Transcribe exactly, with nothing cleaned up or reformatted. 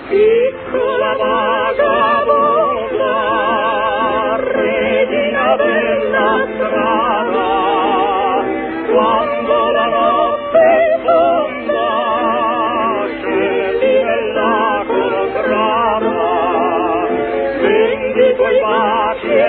piccola vagabonda, regina della strada, quando la notte fonda scendi nella colograna, vendi i tuoi baci